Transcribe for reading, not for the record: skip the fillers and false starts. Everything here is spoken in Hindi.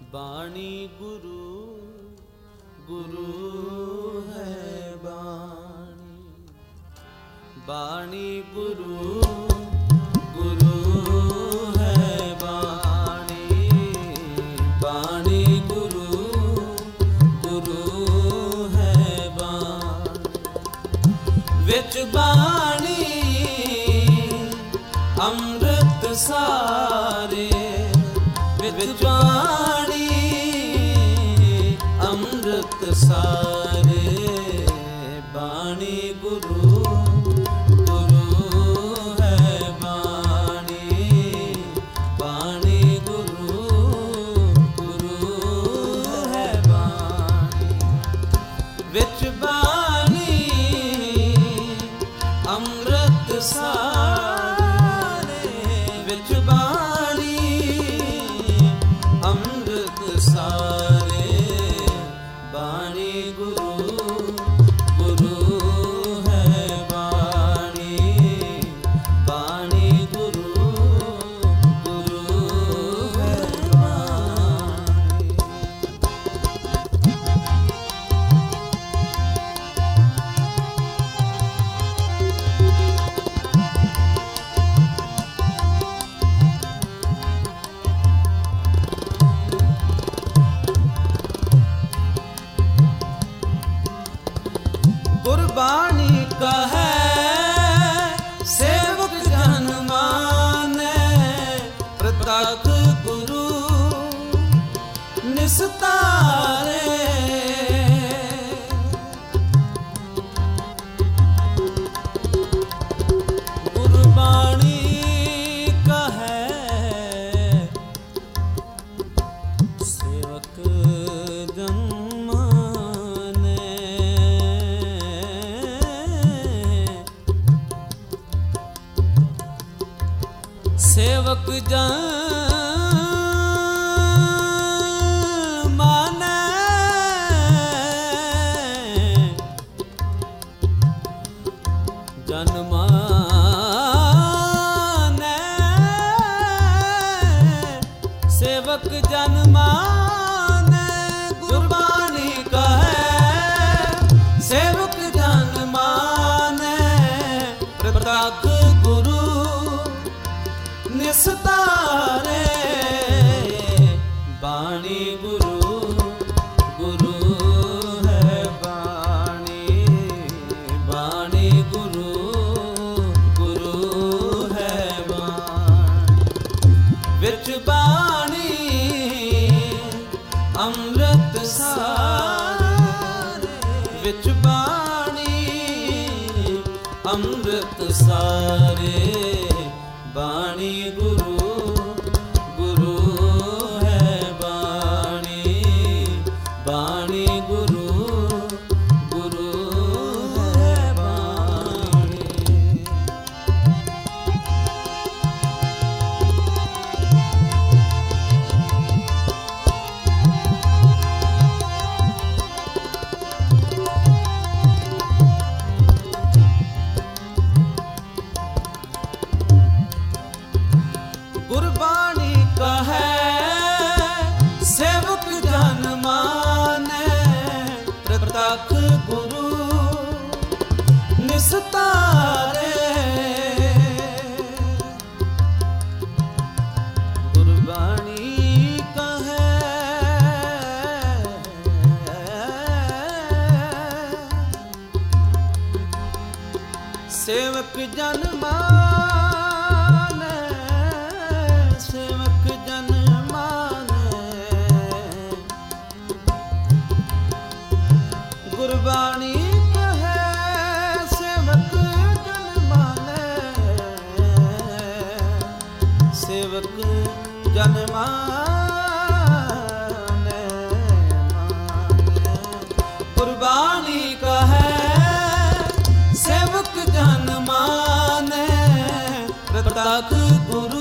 बाणी गुरु गुरु है बाणी, बाणी गुरु गुरु है बाणी, बाणी गुरु गुरु है बाणी। विच बाणी अमृत सारे, विच बाणी अमृत सारे, बाणी गुरु गुरु है बाणी, बाणी गुरु गुरु है बाणी। विच बाणी अमृत सारे, विच बाणी अमृत सारे, बाणी गुरु गुरु है बाणी, बाणी गुरु गुरु है बाणी। गुरबाणी कहे सेवक जन माने, प्रत्यक्ष गुरु निस्तारे। गुरबाणी कहे सेवक जन सेवक जन माने, जन माने, सेवक जन माने। गुरबाणी कहे सेवक जन माने, प्रत्यक्ष गुरु निस्तारे, बाणी गुरु गुरु है बाणी, बाणी गुरु गुरु है बाणी। विच बाणी अमृत सारे, विच बाणी अमृत सारे, बाणी गुरु गुरु है बाणी, बाणी गुरु गुरु है बाणी। गुरबाणी कहे सेवक जन माने, प्रत्यक्ष गुरु निस्तारे। गुरबाणी कहे सेवक जन माने, सेवक जन माने। गुरबाणी कहे सेवक जन माने, सेवक जन माने, माने। गुरबाणी कहे सेवक जन माने, प्रत्यक्ष गुरु